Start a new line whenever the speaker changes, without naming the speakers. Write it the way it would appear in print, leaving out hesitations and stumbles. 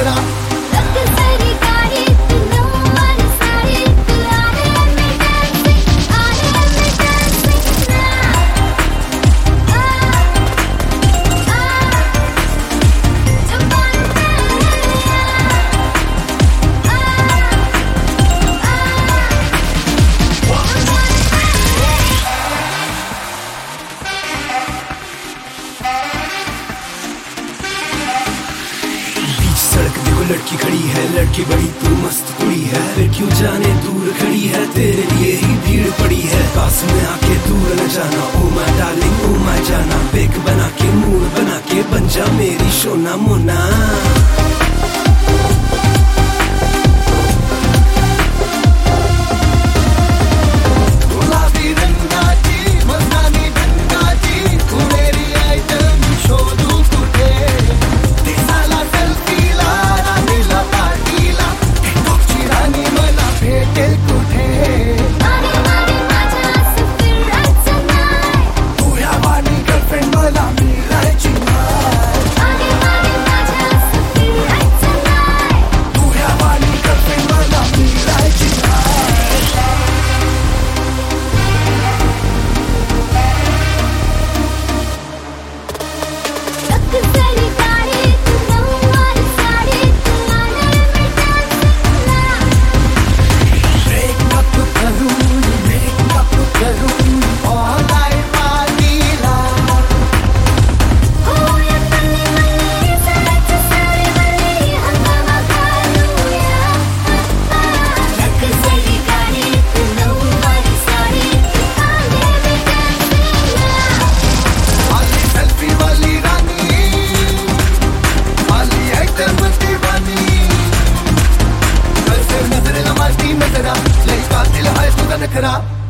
नखरा सड़क देखो लड़की खड़ी है, लड़की बड़ी तू मस्त कुड़ी है, फिर क्यों जाने दूर खड़ी है, तेरे लिए ही भीड़ पड़ी है। पास में आके दूर न जाना, oh my darling oh my जाना, बेक बना के मूड बना के बन जा मेरी सोना मोना। नखरा